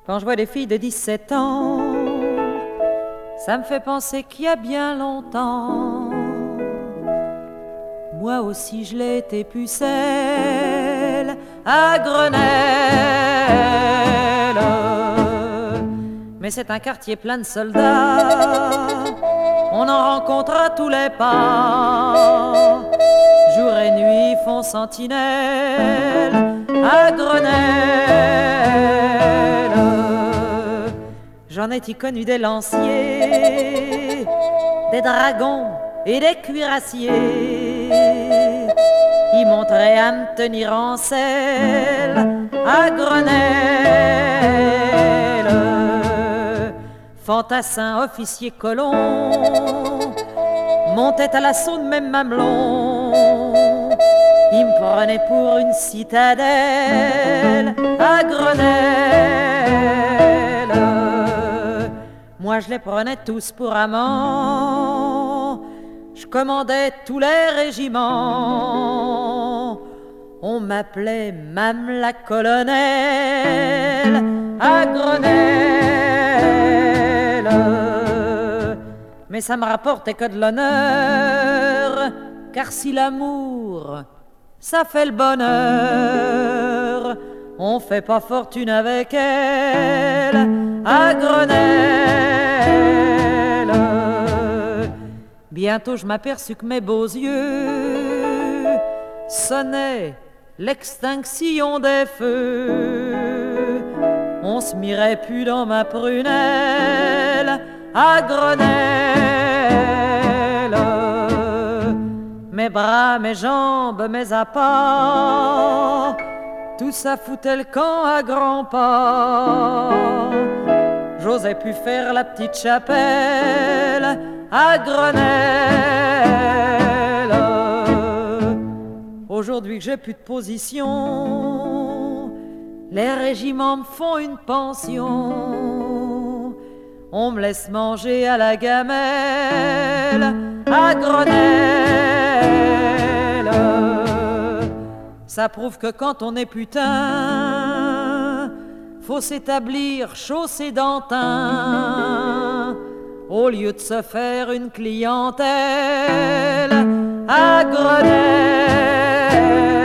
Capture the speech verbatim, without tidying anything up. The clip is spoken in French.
Quand je vois des filles de dix-sept ans, ça me fait penser qu'il y a bien longtemps, moi aussi je l'ai été pucelle à Grenelle. Mais c'est un quartier plein de soldats, on en rencontre à tous les pas. Jour et nuit font sentinelle à Grenelle. J'en ai-y connu des lanciers, des dragons et des cuirassiers. Ils montraient à me tenir en selle à Grenelle. Fantassins, officiers, colons montaient à l'assaut de mes mamelons. Ils me prenaient pour une citadelle à Grenelle. Moi je les prenais tous pour amants, je commandais tous les régiments. On m'appelait Mame la colonelle à Grenelle. Mais ça me rapportait que de l'honneur, car si l'amour, ça fait le bonheur, on fait pas fortune avec elle à Grenelle. Bientôt je m'aperçus que mes beaux yeux sonnaient l'extinction des feux. On se mirait plus dans ma prunelle à Grenelle. Mes bras, mes jambes, mes appas, tout ça foutait le camp à grands pas. J'osais plus faire la petite chapelle à Grenelle. Aujourd'hui que j'ai plus de position, les régiments me font une pension. On me laisse manger à la gamelle à Grenelle. Ça prouve que quand on est putain, faut s'établir chaussé d'antin, au lieu de se faire une clientèle à Grenelle.